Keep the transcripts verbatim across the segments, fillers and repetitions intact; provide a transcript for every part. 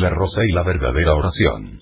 la rosa y la verdadera oración.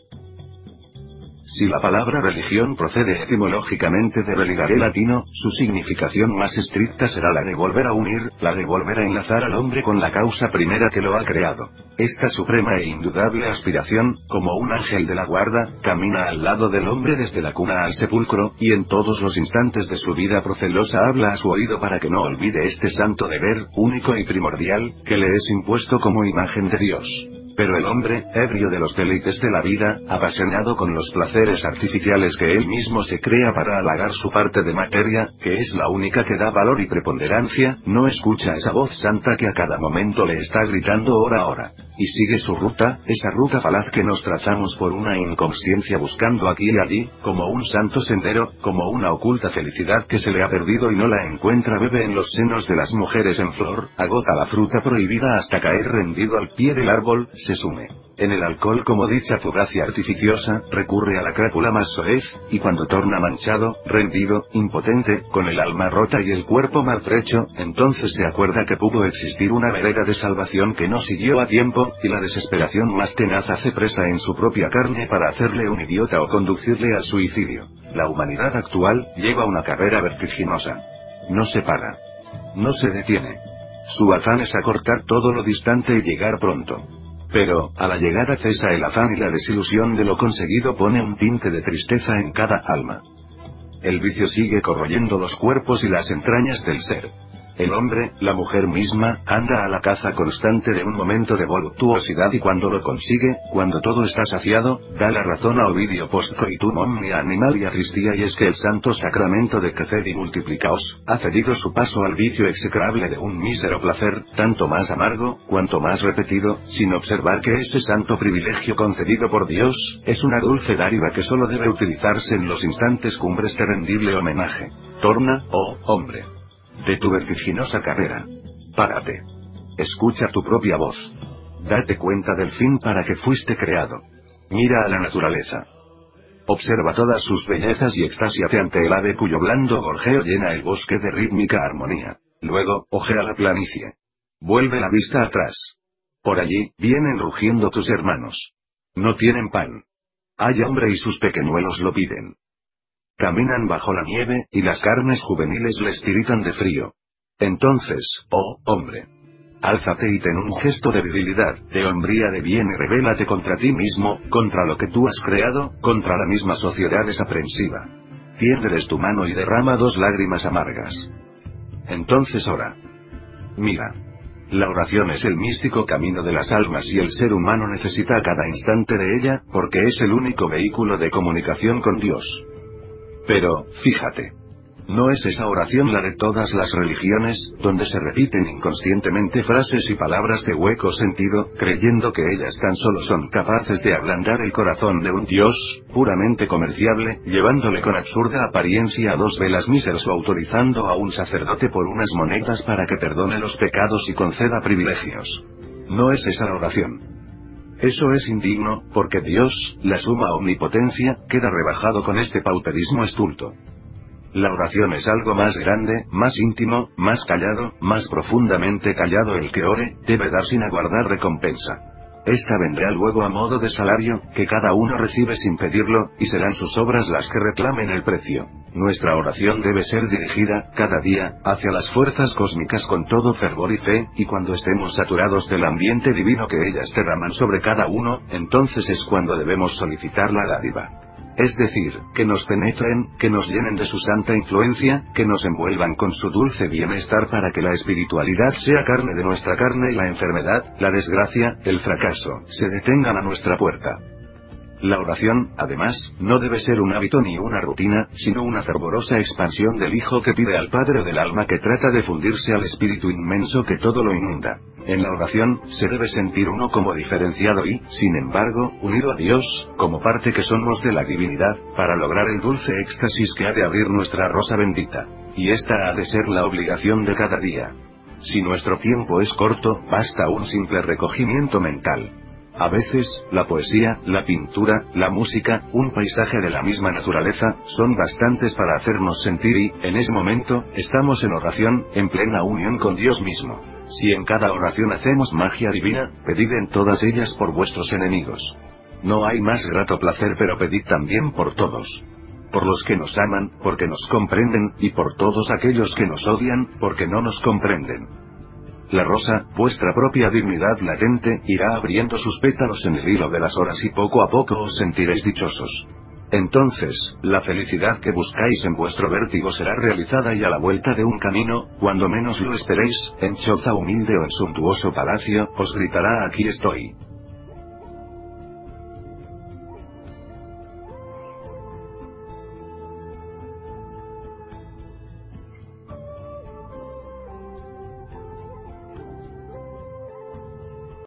Si la palabra religión procede etimológicamente de religare latino, su significación más estricta será la de volver a unir, la de volver a enlazar al hombre con la causa primera que lo ha creado. Esta suprema e indudable aspiración, como un ángel de la guarda, camina al lado del hombre desde la cuna al sepulcro, y en todos los instantes de su vida procelosa habla a su oído para que no olvide este santo deber, único y primordial, que le es impuesto como imagen de Dios. Pero el hombre, ebrio de los deleites de la vida, apasionado con los placeres artificiales que él mismo se crea para halagar su parte de materia, que es la única que da valor y preponderancia, no escucha esa voz santa que a cada momento le está gritando ora ora, y sigue su ruta, esa ruta falaz que nos trazamos por una inconsciencia buscando aquí y allí, como un santo sendero, como una oculta felicidad que se le ha perdido y no la encuentra, bebe en los senos de las mujeres en flor, agota la fruta prohibida hasta caer rendido al pie del árbol, se sume en el alcohol como dicha fugacia artificiosa, recurre a la crápula más soez, y cuando torna manchado, rendido, impotente, con el alma rota y el cuerpo maltrecho, entonces se acuerda que pudo existir una vereda de salvación que no siguió a tiempo, y la desesperación más tenaz hace presa en su propia carne para hacerle un idiota o conducirle al suicidio. La humanidad actual lleva una carrera vertiginosa. No se para. No se detiene. Su afán es acortar todo lo distante y llegar pronto. Pero, a la llegada cesa el afán y la desilusión de lo conseguido pone un tinte de tristeza en cada alma. El vicio sigue corroyendo los cuerpos y las entrañas del ser. El hombre, la mujer misma, anda a la caza constante de un momento de voluptuosidad y cuando lo consigue, cuando todo está saciado, da la razón a Ovidio postcoitum omnia animalia tristia, y es que el santo sacramento de creced y multiplicaos, ha cedido su paso al vicio execrable de un mísero placer, tanto más amargo, cuanto más repetido, sin observar que ese santo privilegio concedido por Dios, es una dulce dádiva que solo debe utilizarse en los instantes cumbres de rendible homenaje. Torna, oh hombre, de tu vertiginosa carrera. Párate. Escucha tu propia voz. Date cuenta del fin para que fuiste creado. Mira a la naturaleza. Observa todas sus bellezas y extasiate ante el ave cuyo blando gorjeo llena el bosque de rítmica armonía. Luego, ojea la planicie. Vuelve la vista atrás. Por allí, vienen rugiendo tus hermanos. No tienen pan. Hay hambre y sus pequeñuelos lo piden. Caminan bajo la nieve, y las carnes juveniles les tiritan de frío. Entonces, oh, hombre, álzate y ten un gesto de virilidad, de hombría de bien y rebélate contra ti mismo, contra lo que tú has creado, contra la misma sociedad desaprensiva. Tiéndeles tu mano y derrama dos lágrimas amargas. Entonces ora. Mira. La oración es el místico camino de las almas y el ser humano necesita a cada instante de ella, porque es el único vehículo de comunicación con Dios. Pero, fíjate. ¿No es esa oración la de todas las religiones, donde se repiten inconscientemente frases y palabras de hueco sentido, creyendo que ellas tan solo son capaces de ablandar el corazón de un Dios, puramente comerciable, llevándole con absurda apariencia a dos velas míseras o autorizando a un sacerdote por unas monedas para que perdone los pecados y conceda privilegios? ¿No es esa la oración? Eso es indigno, porque Dios, la suma omnipotencia, queda rebajado con este pauperismo estulto. La oración es algo más grande, más íntimo, más callado, más profundamente callado. El que ore, debe dar sin aguardar recompensa. Esta vendrá luego a modo de salario, que cada uno recibe sin pedirlo, y serán sus obras las que reclamen el precio. Nuestra oración debe ser dirigida, cada día, hacia las fuerzas cósmicas con todo fervor y fe, y cuando estemos saturados del ambiente divino que ellas derraman sobre cada uno, entonces es cuando debemos solicitar la dádiva. Es decir, que nos penetren, que nos llenen de su santa influencia, que nos envuelvan con su dulce bienestar para que la espiritualidad sea carne de nuestra carne y la enfermedad, la desgracia, el fracaso, se detengan a nuestra puerta. La oración, además, no debe ser un hábito ni una rutina, sino una fervorosa expansión del Hijo que pide al Padre del alma, que trata de fundirse al Espíritu inmenso que todo lo inunda. En la oración, se debe sentir uno como diferenciado y, sin embargo, unido a Dios, como parte que somos de la divinidad, para lograr el dulce éxtasis que ha de abrir nuestra rosa bendita. Y esta ha de ser la obligación de cada día. Si nuestro tiempo es corto, basta un simple recogimiento mental. A veces, la poesía, la pintura, la música, un paisaje de la misma naturaleza, son bastantes para hacernos sentir y, en ese momento, estamos en oración, en plena unión con Dios mismo. Si en cada oración hacemos magia divina, pedid en todas ellas por vuestros enemigos. No hay más grato placer, pero pedid también por todos. Por los que nos aman, porque nos comprenden, y por todos aquellos que nos odian, porque no nos comprenden. La rosa, vuestra propia dignidad latente, irá abriendo sus pétalos en el hilo de las horas y poco a poco os sentiréis dichosos. Entonces, la felicidad que buscáis en vuestro vértigo será realizada y a la vuelta de un camino, cuando menos lo esperéis, en choza humilde o en suntuoso palacio, os gritará: aquí estoy.